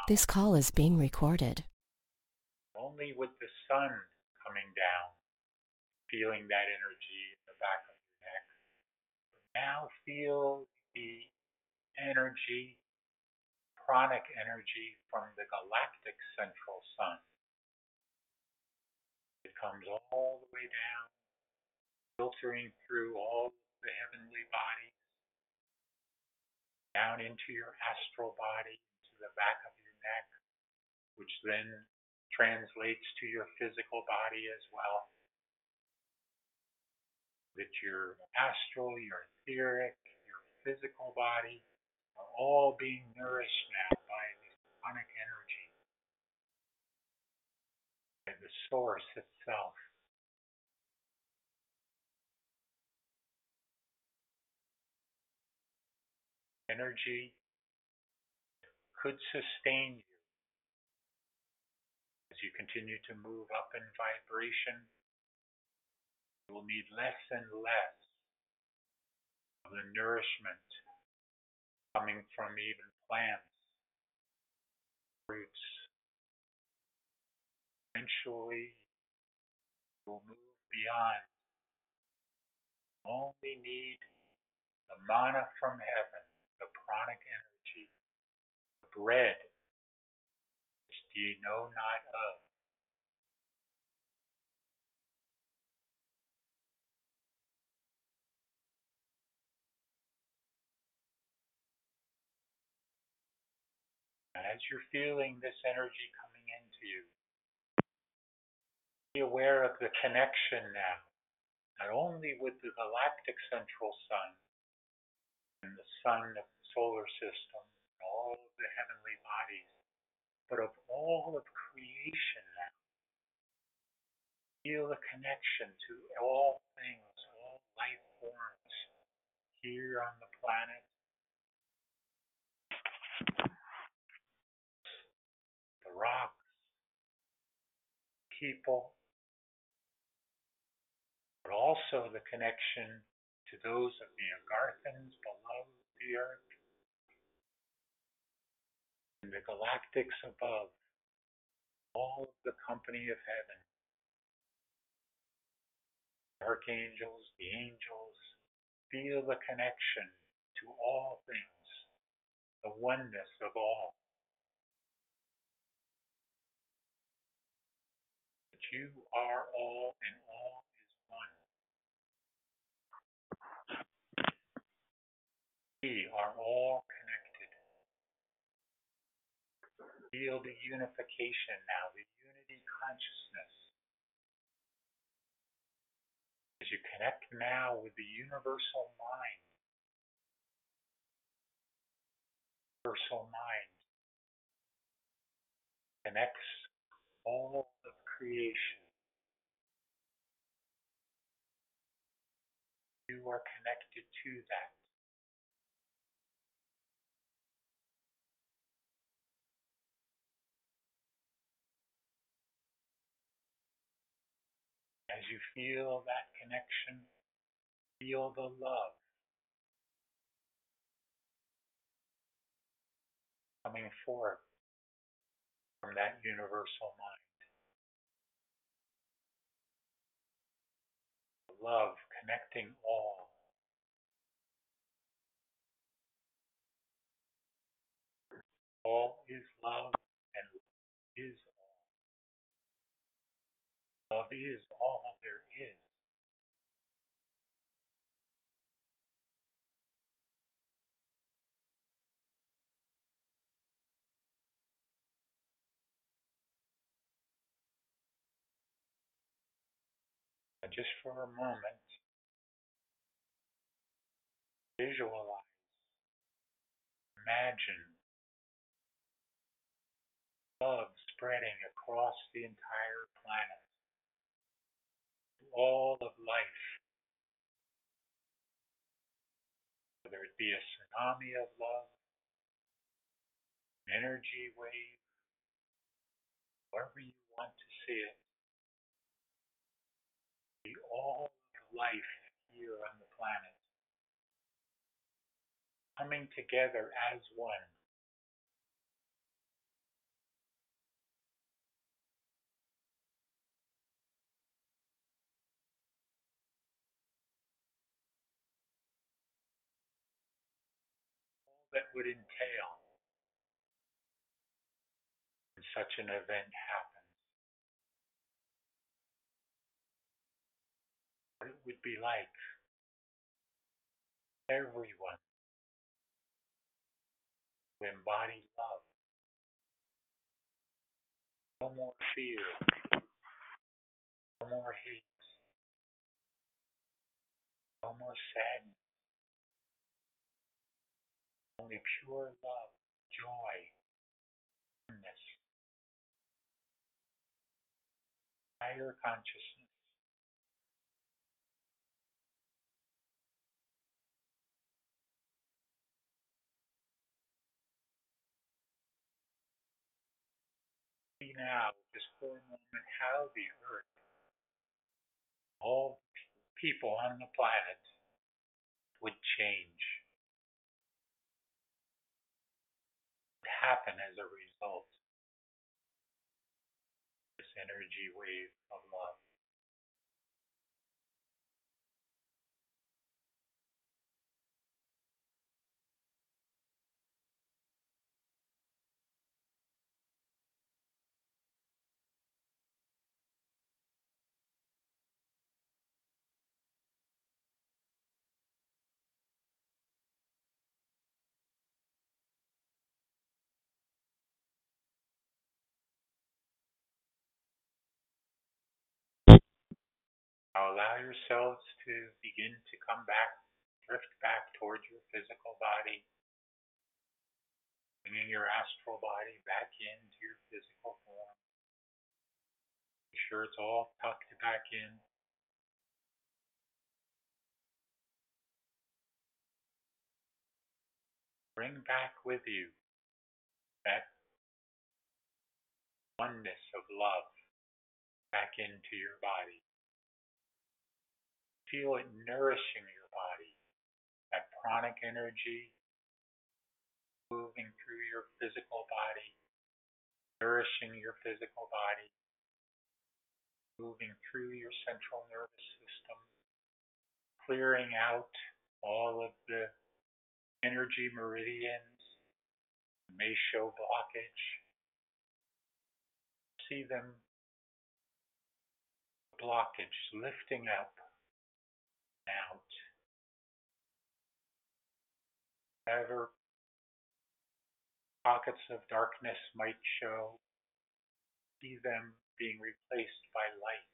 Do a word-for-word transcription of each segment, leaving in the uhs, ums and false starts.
This call is being recorded. Only with the sun coming down, feeling that energy in the back of your neck. Now feel the energy, pranic energy from the galactic central sun. It comes all the way down, filtering through all the heavenly bodies, down into your astral body, into the back of your neck, which then translates to your physical body as well. That your astral, your etheric, your physical body are all being nourished now by this pranic energy, by the source itself. Energy could sustain you as you continue to move up in vibration. You will need less and less of the nourishment coming from even plants, fruits. Eventually, you will move beyond. You only need the manna from heaven, the pranic energy, the bread which ye know not of. And as you're feeling this energy coming into you, be aware of the connection now, not only with the galactic central sun and the sun of the solar system and all of the heavenly bodies, but of all of creation now. Feel the connection to all things, all life forms here on the planet, the rocks, people, but also the connection to those of the Agarthans below the earth and the galactics above, all of the company of heaven, archangels, the angels. Feel the connection to all things, the oneness of all. That you are all and all is one. We are all connected. Feel the unification now, the unity consciousness. As you connect now with the universal mind, universal mind connects all of creation. You are connected to that. As you feel that connection, feel the love coming forth from that universal mind. The love connecting all. All is love and is all. Love is all there is. And just for a moment, visualize, imagine love spreading across the entire planet, all of life, whether it be a tsunami of love, an energy wave, however you want to see it, be all of life here on the planet, coming together as one. that would entail when such an event happens. What it would be like everyone to embody love. No more fear, no more hate, no more sadness, only pure love, joy, oneness, higher consciousness. See now, just for a moment, how the earth, all people on the planet would change, would happen as a result of this energy wave of love. Now allow yourselves to begin to come back, drift back towards your physical body, bringing your astral body back into your physical form. Make sure it's all tucked back in. Bring back with you that oneness of love back into your body. Feel it nourishing your body, that pranic energy moving through your physical body, nourishing your physical body, moving through your central nervous system, clearing out all of the energy meridians that may show blockage. See them, blockage, lifting up and out. Whatever pockets of darkness might show, see them being replaced by light,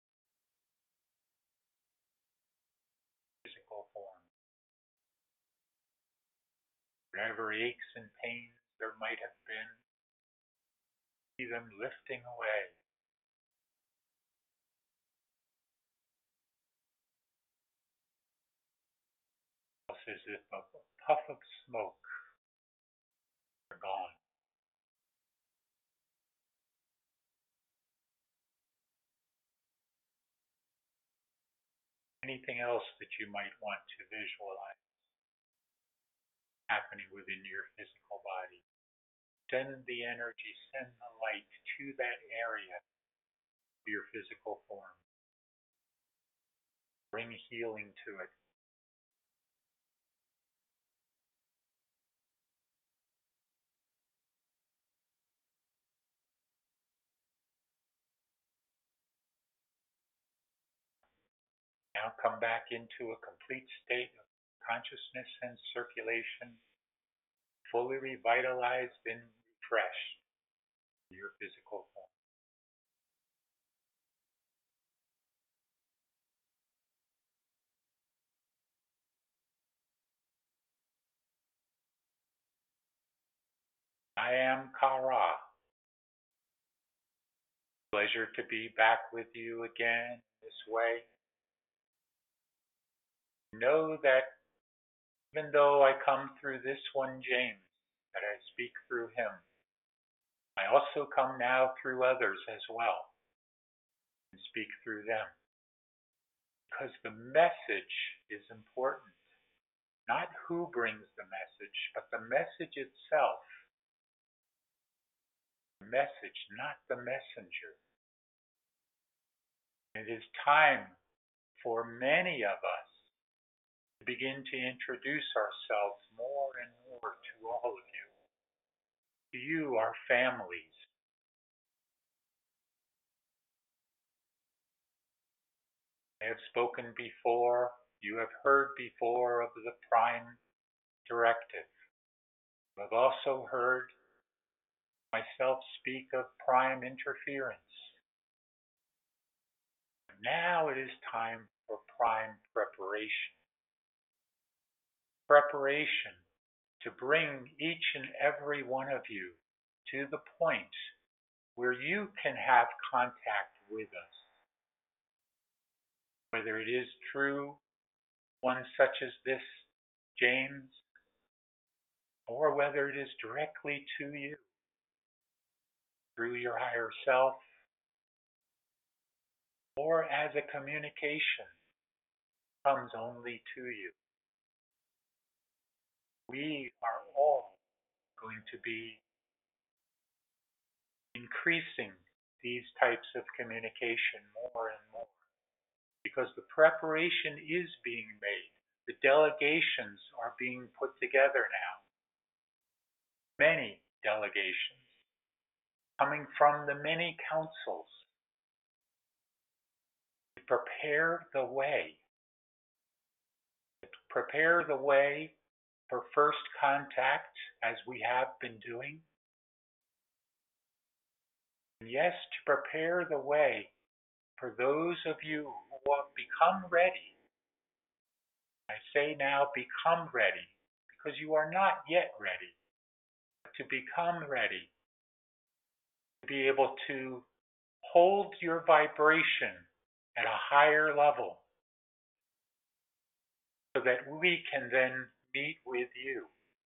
physical form. Whatever aches and pains there might have been, see them lifting away. Almost as if a puff of smoke are gone. Anything else that you might want to visualize happening within your physical body. Send the energy, send the light to that area of your physical form. Bring healing to it. Now come back into a complete state of consciousness and circulation, fully revitalized and refreshed in your physical form. I am Kara. Pleasure to be back with you again this way. Know that even though I come through this one, James, that I speak through him, I also come now through others as well and speak through them. Because the message is important. Not who brings the message, but the message itself. The message, not the messenger. It is time for many of us to begin to introduce ourselves more and more more to all of you. To you, our families. I have spoken before, you have heard before of the prime directive. You have also heard myself speak of prime interference. Now it is time for prime preparation. Preparation to bring each and every one of you to the point where you can have contact with us. Whether it is through one such as this, James, or whether it is directly to you, through your higher self, or as a communication comes only to you. We are all going to be increasing these types of communication more and more because the preparation is being made. The delegations are being put together now. Many delegations coming from the many councils to prepare the way. To prepare the way for first contact, as we have been doing. And yes, to prepare the way for those of you who have become ready. I say now, become ready, because you are not yet ready. But to become ready, to be able to hold your vibration at a higher level, so that we can then meet with you.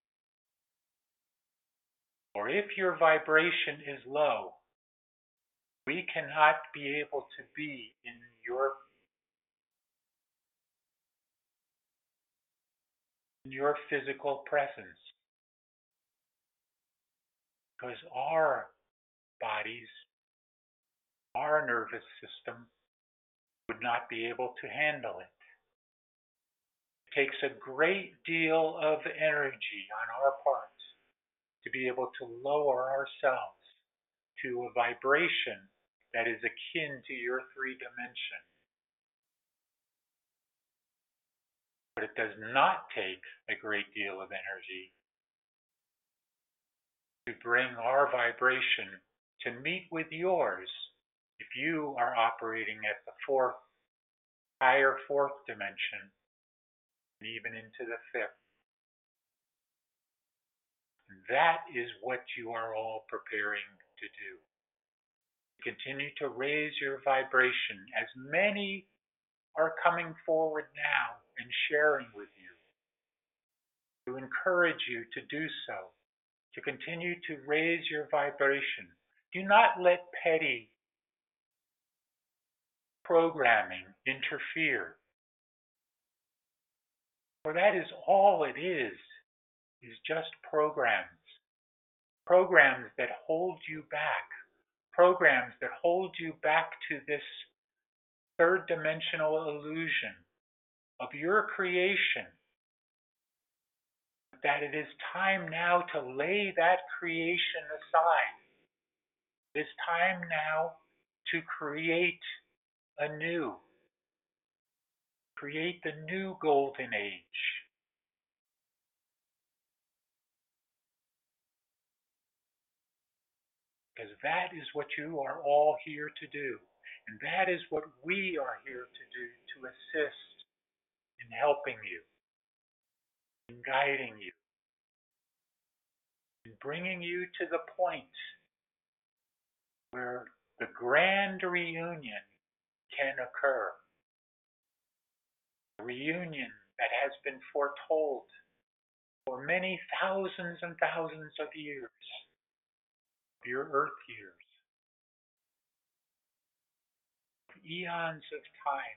Or if your vibration is low, we cannot be able to be in your in your physical presence, because our bodies, our nervous system would not be able to handle it. It takes a great deal of energy on our part to be able to lower ourselves to a vibration that is akin to your three dimension. But it does not take a great deal of energy to bring our vibration to meet with yours if you are operating at the fourth, higher fourth dimension, and even into the fifth. And that is what you are all preparing to do. Continue to raise your vibration as many are coming forward now and sharing with you, to encourage you to do so, to continue to raise your vibration. Do not let petty programming interfere, for that is all it is, is just programs. Programs that hold you back. Programs that hold you back to this third dimensional illusion of your creation. That it is time now to lay that creation aside. It is time now to create anew. Create the new golden age. Because that is what you are all here to do. And that is what we are here to do, to assist in helping you, in guiding you, in bringing you to the point where the grand reunion can occur. A reunion that has been foretold for many thousands and thousands of years, your earth years, eons of time.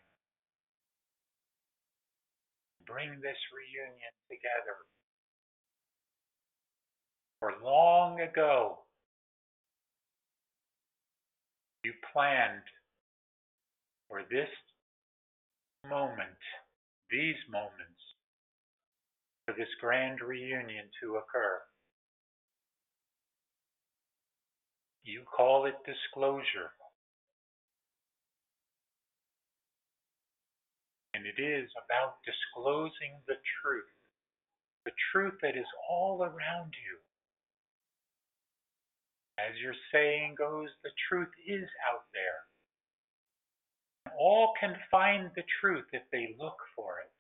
Bring this reunion together. For long ago, you planned for this moment, these moments, for this grand reunion to occur. You call it disclosure. And it is about disclosing the truth, the truth that is all around you. As your saying goes, the truth is out there. All can find the truth if they look for it.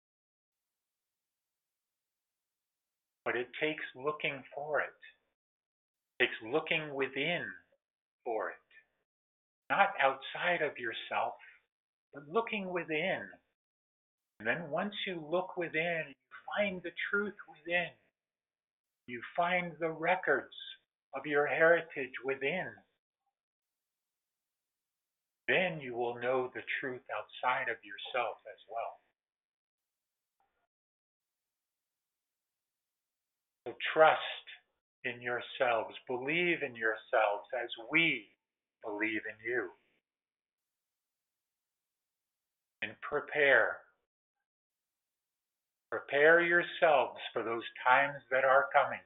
But it takes looking for it. It takes looking within for it. Not outside of yourself, but looking within. And then once you look within, you find the truth within. You find the records of your heritage within. Then you will know the truth outside of yourself as well. So trust in yourselves, believe in yourselves as we believe in you. And prepare. Prepare yourselves for those times that are coming.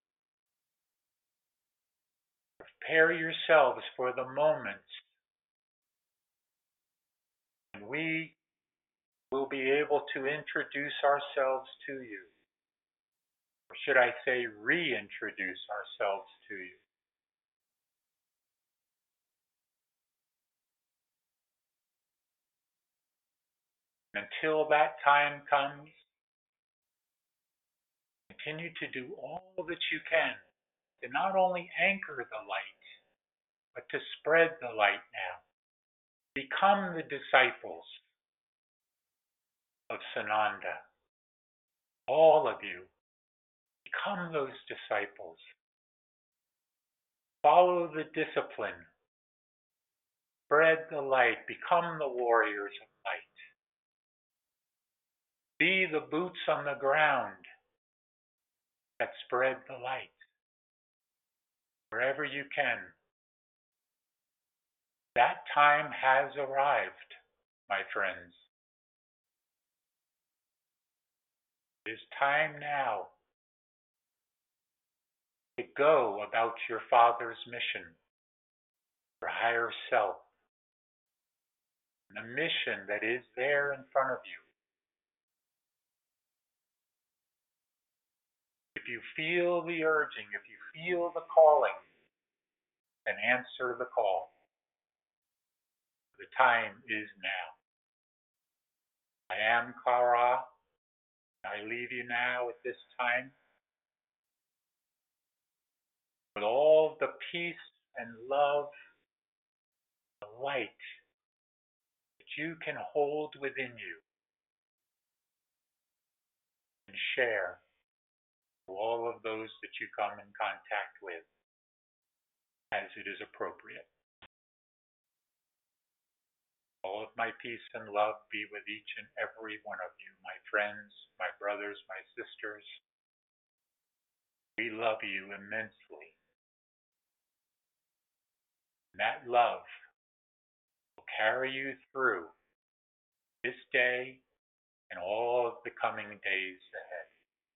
Prepare yourselves for the moments when we will be able to introduce ourselves to you. Or should I say, reintroduce ourselves to you. Until that time comes, continue to do all that you can to not only anchor the light, but to spread the light now. Become the disciples of Sananda. All of you, become those disciples. Follow the discipline. Spread the light. Become the warriors of light. Be the boots on the ground that spread the light wherever you can. That time has arrived, my friends. It is time now to go about your Father's mission, your higher self, the mission that is there in front of you. If you feel the urging, if you feel the calling, then answer the call. The time is now. I am Kara. I leave you now at this time with all the peace and love, the light that you can hold within you and share to all of those that you come in contact with as it is appropriate. All of my peace and love be with each and every one of you, my friends, my brothers, my sisters. We love you immensely. And that love will carry you through this day and all of the coming days ahead.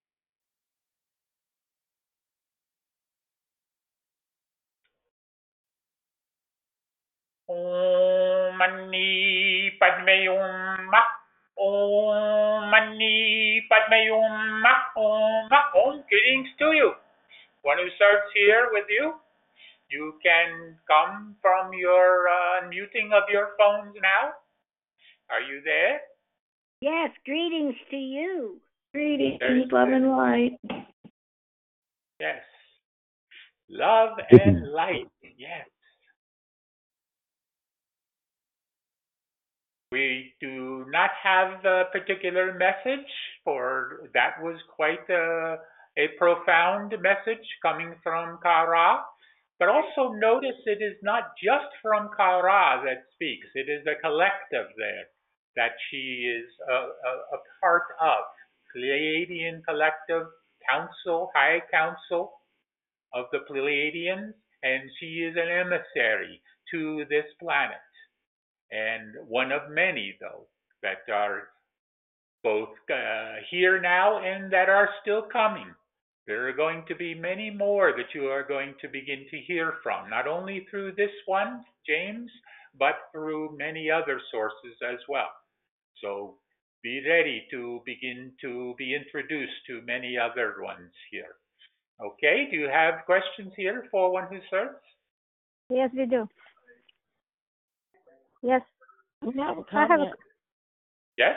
Om Mani Padme Hum. Om Mani Padme Hum. Om. Om. Greetings to you. One who starts here with you. You can come from your uh, muting of your phones now. Are you there? Yes, greetings to you. Greetings, There's love the- and light. Yes. Love and light. Yes. We do not have a particular message, for that was quite a, a profound message coming from Kara. But also notice it is not just from Kara that speaks. It is a collective there that she is a, a, a part of. Pleiadian Collective Council, High Council of the Pleiadians, and she is an emissary to this planet. And one of many, though, that are both uh, here now and that are still coming. There are going to be many more that you are going to begin to hear from, not only through this one, James, but through many other sources as well. So be ready to begin to be introduced to many other ones here. Okay, do you have questions here for one who serves? Yes, we do. Yes. We have a I have a, comment. Yes?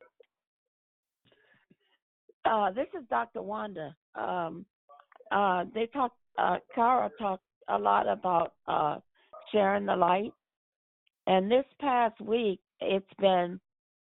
Uh, this is Doctor Wanda. Um, uh, they talked, uh, Kara talked a lot about uh, sharing the light. And this past week, it's been,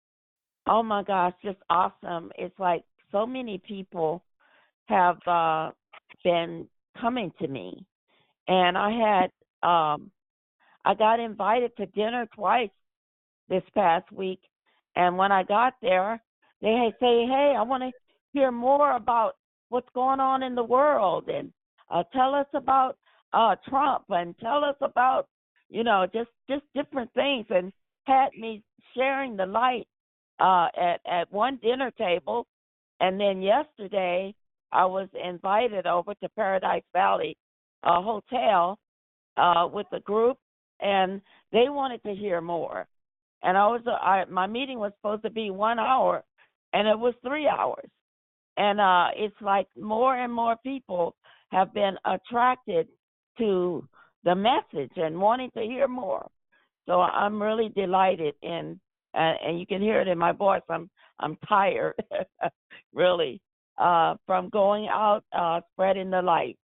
oh my gosh, just awesome. It's like so many people have uh, been coming to me. And I had, um, I got invited to dinner twice this past week. And when I got there, they say, hey, I want to hear more about what's going on in the world, and uh, tell us about uh, Trump, and tell us about, you know, just, just different things, and had me sharing the light uh, at, at one dinner table. And then yesterday, I was invited over to Paradise Valley uh, Hotel uh, with a group, and they wanted to hear more. And I was, uh, I, my meeting was supposed to be one hour, and it was three hours. And uh, it's like more and more people have been attracted to the message and wanting to hear more. So I'm really delighted, and uh, and you can hear it in my voice. I'm I'm tired, really, uh, from going out uh, spreading the light.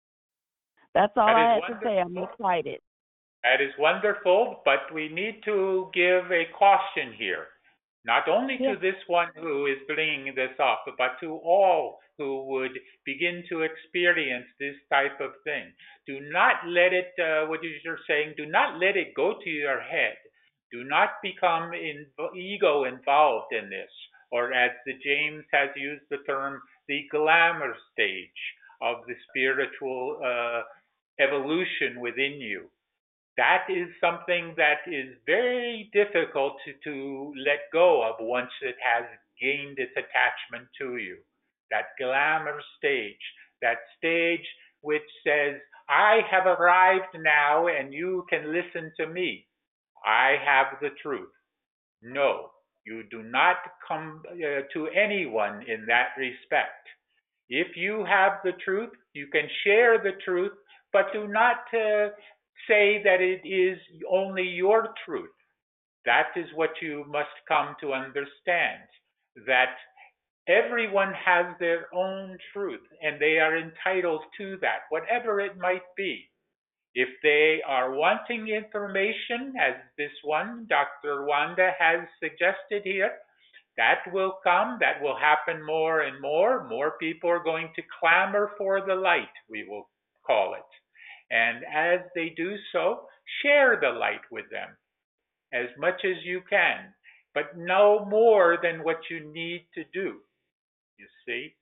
That's all That I is had to say. I'm excited. That is wonderful, but we need to give a caution here, not only to yes. this one who is bringing this up, but to all who would begin to experience this type of thing. Do not let it, uh, what you're saying, do not let it go to your head. Do not become in, ego involved in this, or as the James has used the term, the glamour stage of the spiritual uh, evolution within you. That is something that is very difficult to, to let go of once it has gained its attachment to you. That glamour stage, that stage which says, I have arrived now and you can listen to me. I have the truth. No, you do not come uh, to anyone in that respect. If you have the truth, you can share the truth, but do not uh, say that it is only your truth. That is what you must come to understand, that everyone has their own truth, and they are entitled to that, whatever it might be. If they are wanting information, as this one, Doctor Wanda, has suggested here, that will come, that will happen more and more. More people are going to clamor for the light, we will call it. And as they do so, share the light with them as much as you can, but no more than what you need to do. You see,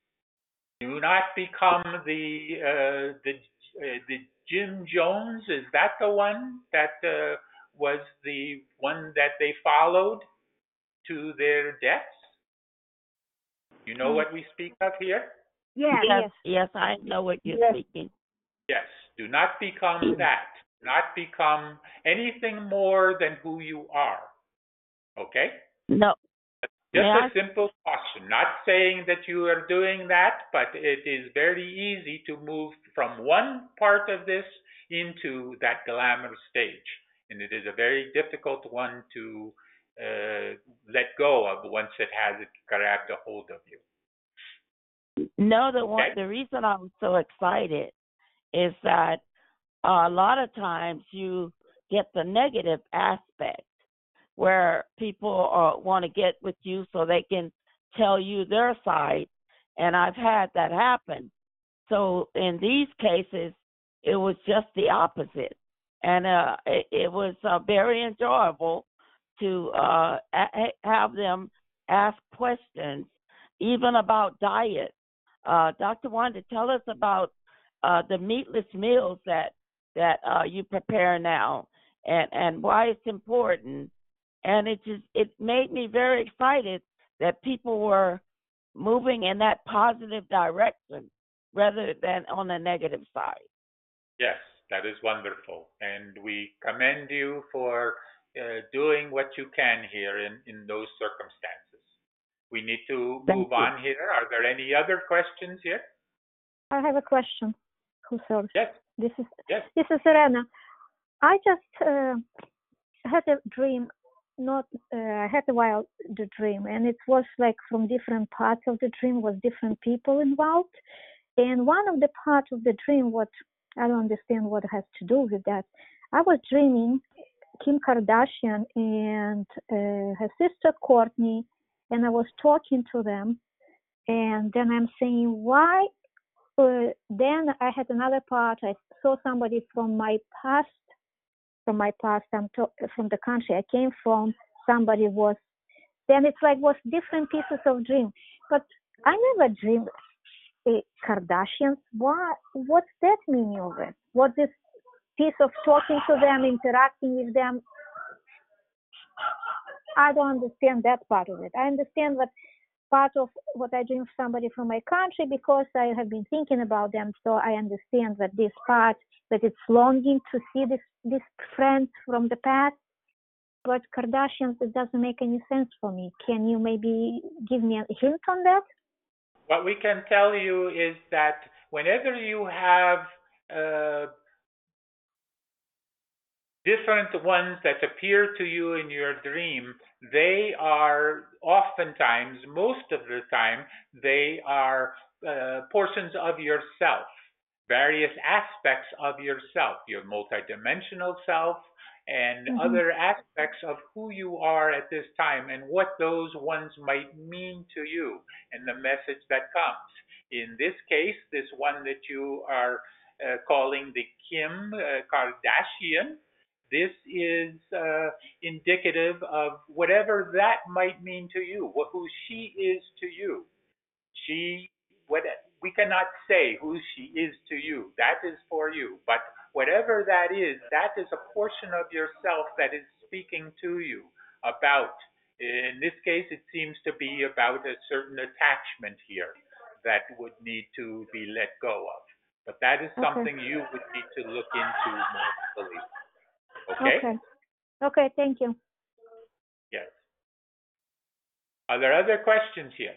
do not become the uh, the uh, the Jim Jones. Is that the one that uh, was the one that they followed to their deaths? You know what we speak of here? Yes. Yes, Yes. yes, I know what you're Yes. speaking. Yes. Do not become that. Do not become anything more than who you are. Okay? No, Just may a I? simple caution. Not saying that you are doing that, but it is very easy to move from one part of this into that glamour stage. And it is a very difficult one to uh, let go of once it has it grabbed a hold of you. No, the one, Okay? the reason I'm so excited is that uh, a lot of times you get the negative aspect where people uh, want to get with you so they can tell you their side, and I've had that happen. So in these cases, it was just the opposite, and uh, it, it was uh, very enjoyable to uh, a- have them ask questions, even about diet. Uh, Doctor Wanda, tell us about uh, the meatless meals that that uh, you prepare now, and and why it's important. And it just it made me very excited that people were moving in that positive direction rather than on the negative side. Yes, that is wonderful. And we commend you for uh, doing what you can here in, in those circumstances. We need to Thank move you. on here. Are there any other questions here? I have a question. Who serves? Yes, This is yes. this is Serena. I just uh, had a dream. Not uh, I had a wild dream, and it was like from different parts of the dream was different people involved. And one of the parts of the dream, what I don't understand what it has to do with that. I was dreaming Kim Kardashian and uh, her sister Courtney, and I was talking to them, and then I'm saying why. Uh, then I had another part. I saw somebody from my past, from my past. I'm to, from the country I came from. Somebody was. Then it's like was different pieces of dream, but I never dreamed uh, Kardashians. Why? What's that meaning of it? What this piece of talking to them, interacting with them? I don't understand that part of it. I understand what part of what I dream of somebody from my country because I have been thinking about them. So I understand that this part, that it's longing to see this this friends from the past. But Kardashians, it doesn't make any sense for me. Can you maybe give me a hint on that? What we can tell you is that whenever you have uh, different ones that appear to you in your dream, they are oftentimes, most of the time, they are uh, portions of yourself, various aspects of yourself, your multidimensional self, and Mm-hmm. other aspects of who you are at this time and what those ones might mean to you and the message that comes. In this case, this one that you are uh, calling the Kim uh, Kardashian, this is uh, indicative of whatever that might mean to you, who she is to you. She, what we cannot say who she is to you. That is for you. But whatever that is, that is a portion of yourself that is speaking to you about. In this case, it seems to be about a certain attachment here that would need to be let go of. But that is Okay. something you would need to look into more fully. Okay? Okay. Okay. Thank you. Yes. Are there other questions here?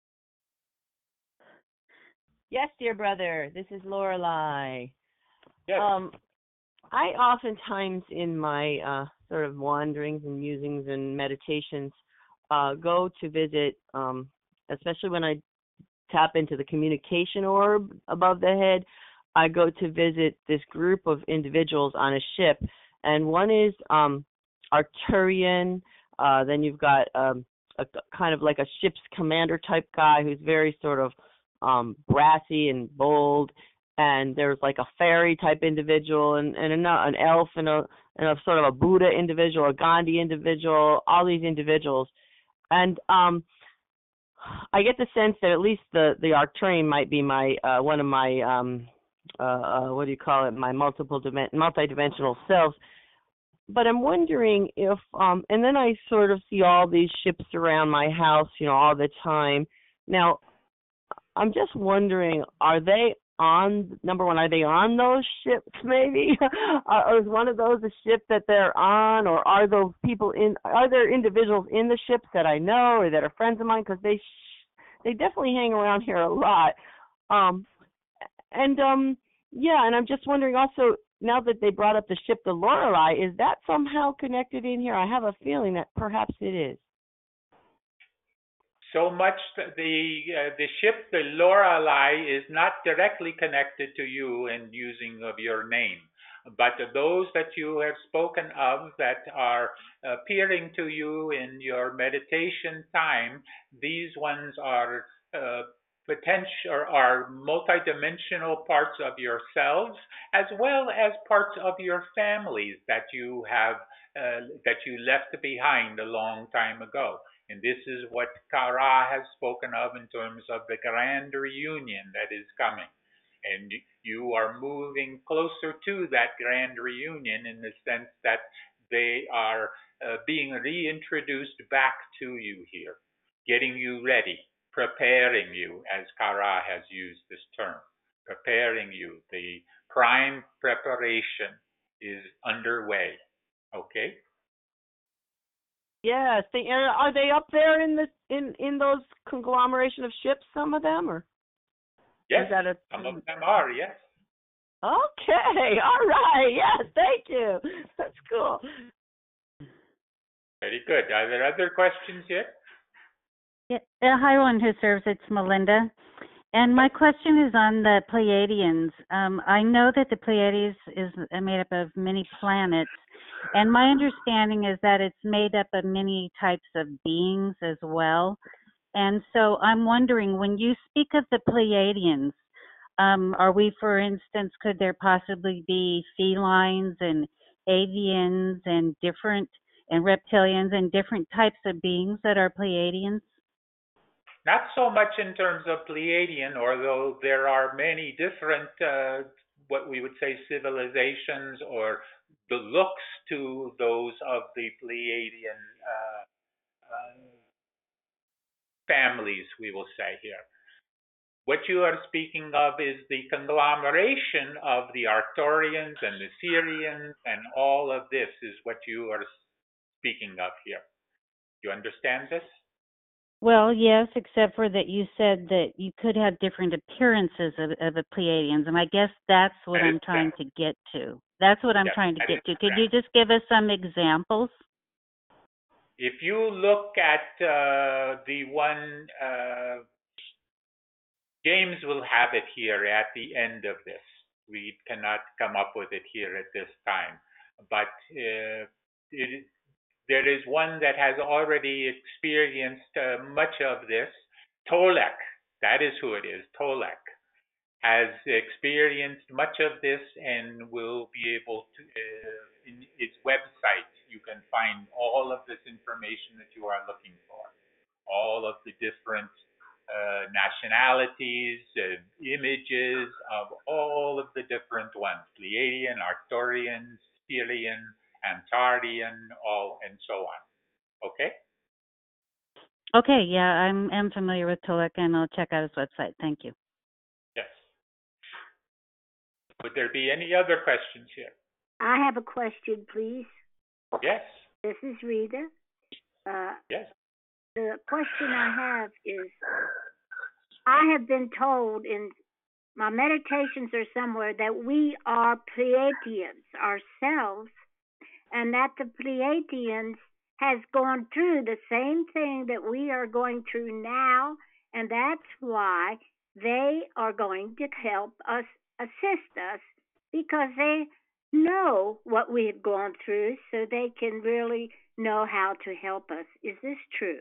Yes, dear brother. This is Lorelei. Yes. Um, I oftentimes in my uh, sort of wanderings and musings and meditations uh, go to visit, um, especially when I tap into the communication orb above the head, I go to visit this group of individuals on a ship. And one is um, Arturian. Uh, then you've got um, a kind of like a ship's commander type guy who's very sort of um, brassy and bold. And there's like a fairy type individual and, and an, an elf and a, and a sort of a Buddha individual, a Gandhi individual, all these individuals. And um, I get the sense that at least the, the Arcturian might be my uh, one of my, um, uh, uh, what do you call it, my multiple dim- multidimensional selves. But I'm wondering if, um, and then I sort of see all these ships around my house, you know, all the time. Now, I'm just wondering, are they on, number one, are they on those ships maybe? Or is one of those a ship that they're on? Or are those people in, are there individuals in the ships that I know or that are friends of mine? Because they, sh- they definitely hang around here a lot. Um, and, um, yeah, and I'm just wondering also, now that they brought up the ship, the Lorelei, is that somehow connected in here? I have a feeling that perhaps it is. So much that the uh, the ship, the Lorelei, is not directly connected to you in using of your name, but those that you have spoken of that are appearing to you in your meditation time, these ones are uh, potential or are multidimensional parts of yourselves, as well as parts of your families that you have uh, that you left behind a long time ago. And this is what Kara has spoken of in terms of the grand reunion that is coming. And you are moving closer to that grand reunion in the sense that they are uh, being reintroduced back to you here. getting you ready, preparing you, as Kara has used this term, preparing you. The prime preparation is underway. Okay? Yes, they are. Are they up there in the in in those conglomeration of ships? Some of them, or Yes, is that a? some of them are, yes. Okay, all right. Yes, thank you. That's cool. Very good. Are there other questions here? Yeah, uh, hi, everyone who serves. It's Melinda. And my question is on the Pleiadians. Um, I know that the Pleiades is made up of many planets, and my understanding is that it's made up of many types of beings as well. And so I'm wondering, when you speak of the Pleiadians, um, are we, for instance, could there possibly be felines and avians and different and reptilians and different types of beings that are Pleiadians? Not so much in terms of Pleiadian, although there are many different, uh, what we would say, civilizations or the looks to those of the Pleiadian uh, uh, families, we will say here. What you are speaking of is the conglomeration of the Arcturians and the Sirians, and all of this is what you are speaking of here. You understand this? Well, yes, except for that you said that you could have different appearances of, of the Pleiadians, and I guess that's what That I'm is trying correct. to get to. That's what I'm Yes, trying to that get is to. Could correct. you just give us some examples? If you look at uh, the one, uh, James will have it here at the end of this. We cannot come up with it here at this time. But uh, it, there is one that has already experienced uh, much of this. Tolek, that is who it is, Tolek, has experienced much of this and will be able to, uh, in its website, you can find all of this information that you are looking for. All of the different uh, nationalities, uh, images of all of the different ones, Pleiadian, Arcturian, Styrian, Antarean, all, and so on. Okay? Okay, yeah, I'm am familiar with Tolek, and I'll check out his website. Thank you. Yes. Would there be any other questions here? I have a question, please. Yes. This is Rita. Uh, Yes. the question I have is, I have been told in my meditations or somewhere that we are Pleiadians ourselves, and that the Pleiadians has gone through the same thing that we are going through now, and that's why they are going to help us, assist us, because they know what we have gone through, so they can really know how to help us. Is this true?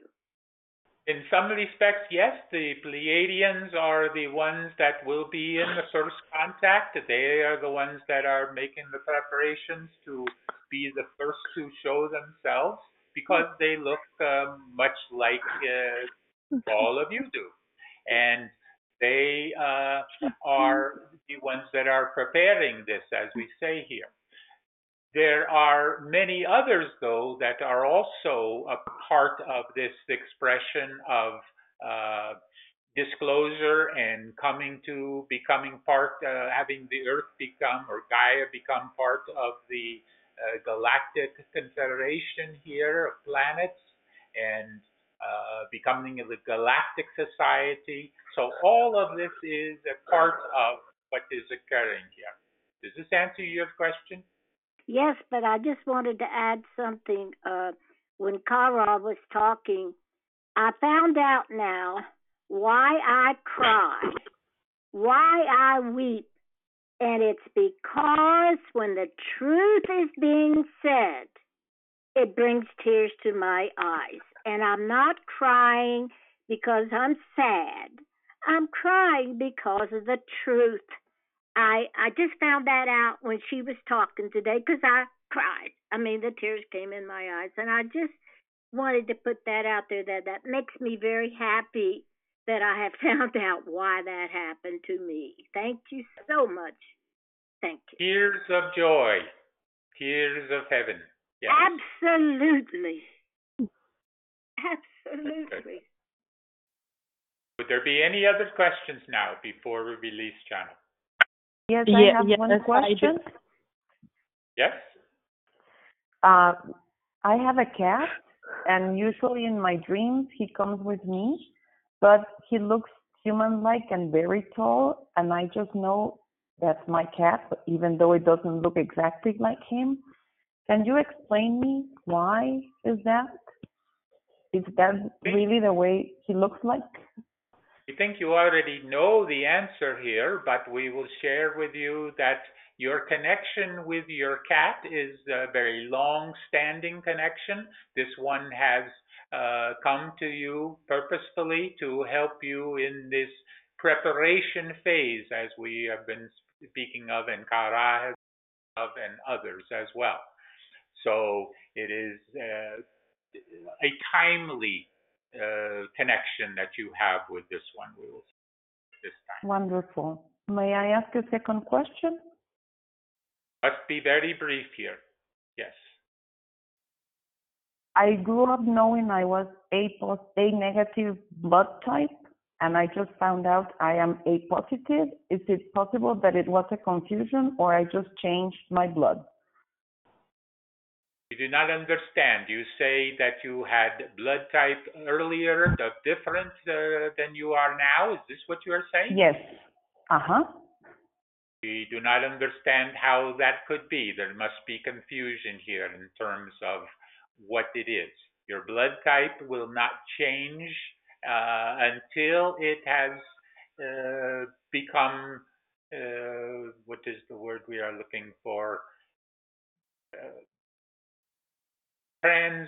In some respects, yes, the Pleiadians are the ones that will be in the first contact. They are the ones that are making the preparations to be the first to show themselves, because they look um, much like uh, all of you do. And they uh, are the ones that are preparing this, as we say here. There are many others, though, that are also a part of this expression of uh, disclosure and coming to becoming part, uh, having the Earth become, or Gaia become part of the uh, galactic confederation here of planets, and uh, becoming the galactic society. So all of this is a part of what is occurring here. Does this answer your question? Yes, but I just wanted to add something. Uh, when Kara was talking, I found out now why I cry, why I weep, and it's because when the truth is being said, it brings tears to my eyes. And I'm not crying because I'm sad. I'm crying because of the truth. I I just found that out when she was talking today, because I cried. I mean, the tears came in my eyes, and I just wanted to put that out there. That that makes me very happy that I have found out why that happened to me. Thank you so much. Thank you. Tears of joy, tears of heaven. Yes. Absolutely. Absolutely. Would there be any other questions now before we release Channel? Yes, Yeah, I have yes, one I do. question. Yes? Uh, I have a cat, and usually in my dreams he comes with me, but he looks human-like and very tall, and I just know that's my cat, even though it doesn't look exactly like him. Can you explain me why is that? Is that really the way he looks like? I think you already know the answer here, but we will share with you that your connection with your cat is a very long-standing connection. This one has uh, come to you purposefully to help you in this preparation phase, as we have been speaking of, and Kara has of, and others as well. So it is uh, a timely uh, connection that you have with this one. We will see this time. Wonderful. May I ask a second question? Must be very brief here. Yes. I grew up knowing I was A, pos- A negative blood type, and I just found out I am A positive. Is it possible that it was a confusion, or I just changed my blood? You do not understand. You say that you had blood type earlier, the different uh, than you are now. Is this what you are saying? Yes. Uh-huh. We do not understand how that could be. There must be confusion here in terms of what it is. Your blood type will not change uh, until it has uh, become, uh, what is the word we are looking for? Uh, trans,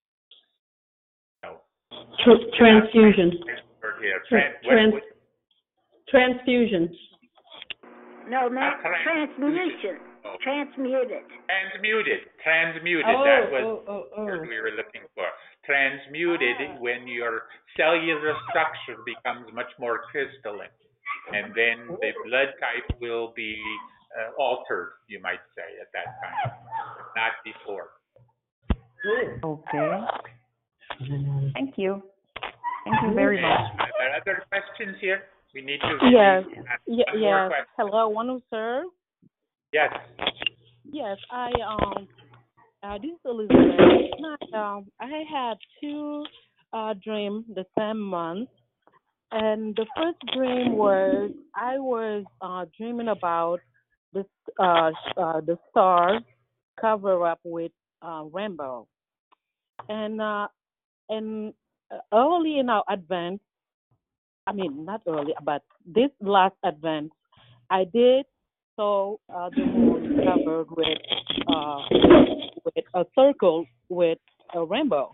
no. Tr- transfusion. Word here. Tra- Tran- what- trans- what- transfusion. No, ma- Not trans- transmutation. Oh. Transmuted. Transmuted. Transmuted. Oh, that was oh, oh, the word oh. we were looking for. Transmuted Ah. when your cellular structure becomes much more crystalline. And then the blood type will be uh, altered, you might say, at that time, but not before. Okay. Thank you. Thank you very Okay. much. Are there other questions here? We need to Yes, release y- one more yes. question. Hello, one of sir. Yes. Yes, I um, uh, this is Elizabeth. I, um, I had two uh dreams the same month, and the first dream was I was uh dreaming about this uh sh- uh the stars cover up with uh rainbow, and uh and uh, early in our advent, I mean not early, but this last advent, I did saw uh, the moon covered with uh with a circle with a rainbow.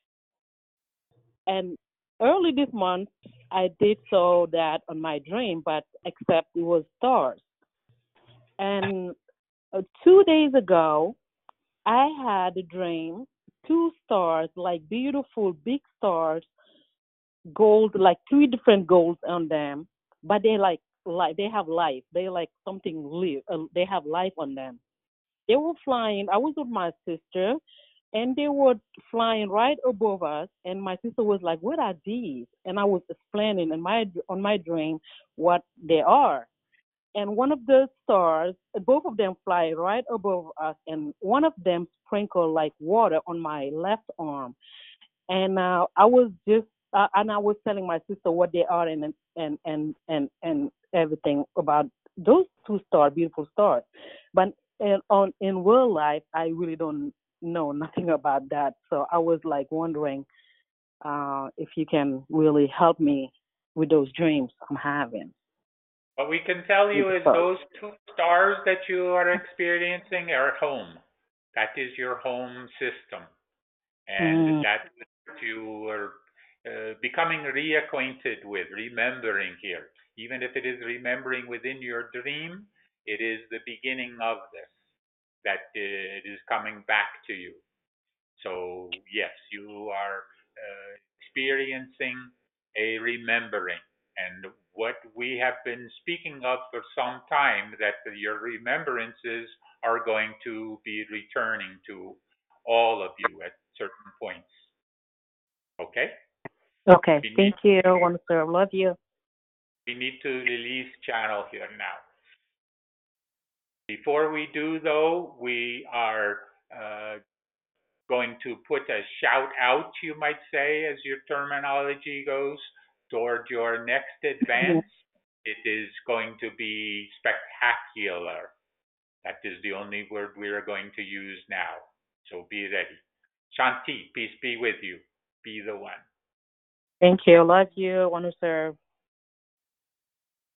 And early this month, I did saw that on my dream, but except it was stars. And uh, two days ago, I had a dream, two stars, like beautiful big stars, gold, like three different golds on them, but they like like they have life. They like something live. Uh, they have life on them. They were flying. I was with my sister, and they were flying right above us. And my sister was like, "What are these?" And I was explaining in my on my dream what they are. And one of the stars, both of them fly right above us, and one of them sprinkle like water on my left arm. And uh, I was just, uh, and I was telling my sister what they are and and and and and everything about those two stars, beautiful stars. But in, on in real life, I really don't know nothing about that. So I was like wondering uh, if you can really help me with those dreams I'm having. What we can tell you is those two stars that you are experiencing are home. That is your home system. And Mm. that's what you are uh, becoming reacquainted with, remembering here. Even if it is remembering within your dream, it is the beginning of this, that uh, it is coming back to you. So, yes, you are uh, experiencing a remembering. And what we have been speaking of for some time, that your remembrances are going to be returning to all of you at certain points. Okay? Okay. We need, Thank you. I want to serve. Love you. we need to release channel here now. Before we do, though, we are uh, going to put a shout out, you might say, as your terminology goes, toward your next advance. It is going to be spectacular. That is the only word we are going to use now. So be ready. Shanti, peace be with you. Be the one. Thank you. Love you. I want to serve.